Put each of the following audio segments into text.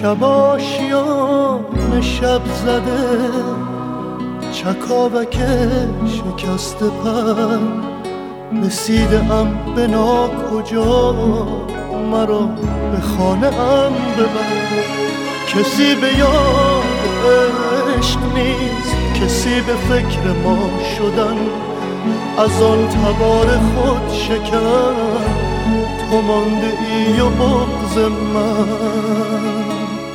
شب آشیان شب زده چکاوک شکست پر رسیدم به ناکجا مرا به خانه ام ببر. کسی به یاد عشق نیست، کسی به فکر ما شدن، از آن تبار خود شکن تو مانده ای و بغض من.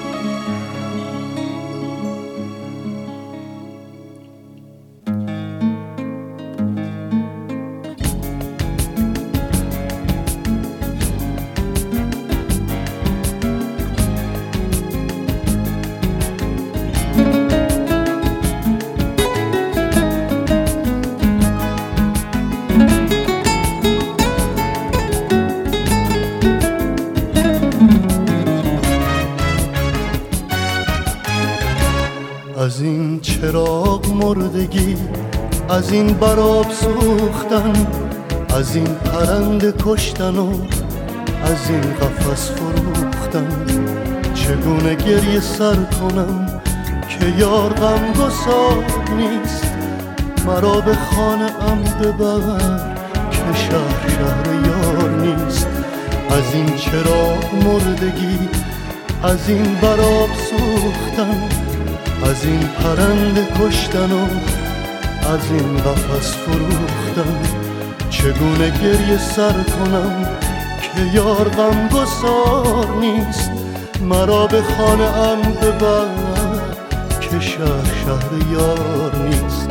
از این چراغ مردگی، از این براب سوختن، از این پرنده کشتن و از این قفس فروختن، چگونه گریه سر کنم که یار غمگسار نیست، مرا به خانه ام ببر که شهر یار نیست. از این چراغ مردگی، از این براب سوختن، از این پرنده کشتن و از این قفس فروختن، چگونه گریه سر کنم که یار غمگسار نیست، مرا به خانه ام ببر که شهر یار نیست.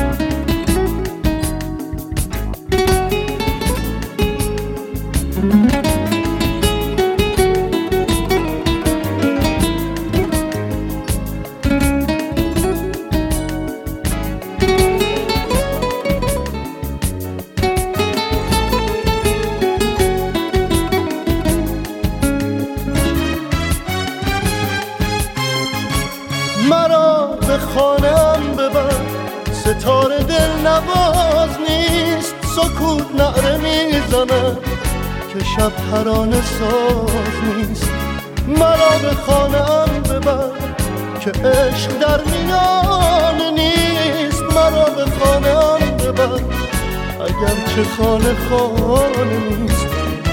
مرا به خانه‌ام ببر، ستاره دل نواز نیست، سکوت نعره میزند که شب ترانه ساز نیست. مرا به خانه‌ام ببر که عشق در میان نیست، مرا به خانه‌ام ببر اگرچه خانه نیست.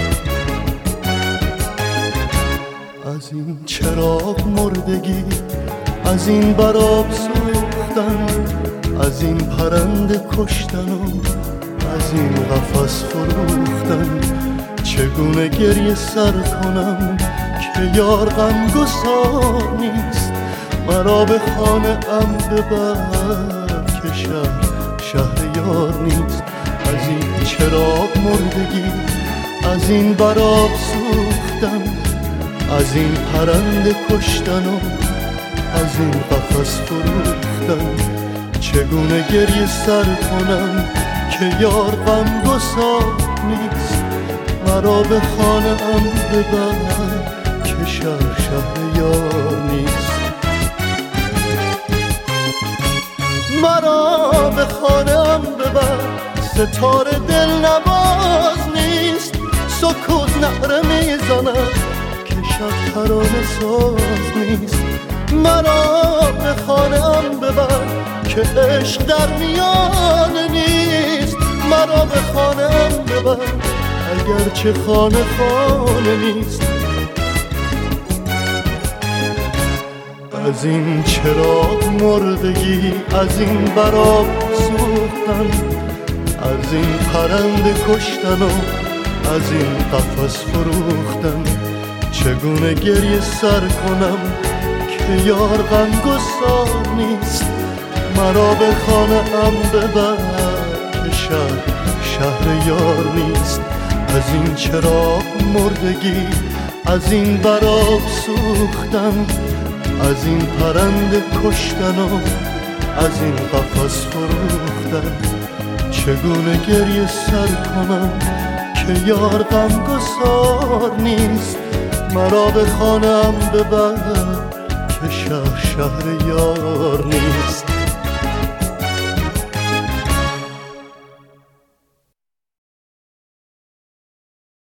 از این چراغ مردگی، از این براب سوختن، از این پرنده کشتن و از این قفس فروختن، چگونه گریه سر کنم که یار غمگسار نیست، مرا به خانه ام ببر که شهر یار نیست. از این چراغ مردگی، از این براب سوختن، از این پرنده کشتن و از این قفس فروختن، چگونه گریه سر کنم که یار غمگسار نیست، مرا به خانه ام ببر که شهر یار نیست. مرا به خانه ام ببر، ستاره دل نواز نیست، سکوت نعره میزند که شب ترانه ساز نیست. مرا به خانه ام ببر که عشق در میان نیست، مرا به خانه ام ببر اگرچه خانه نیست. از این چراغ مردگی، از این براب سوختن، از این پرنده کشتن و از این قفس فروختن، چگونه گریه سر کنم که یار غمگسار نیست، مرا به خانه ام ببر که شهر یار نیست. از این چراغ مردگی، از این براب سوختن، از این پرنده کشتن و از این قفس فروختن، چگونه گریه سر کنم که یار غمگسار نیست، مرا به خانه ام ببر که شهر یار نیست.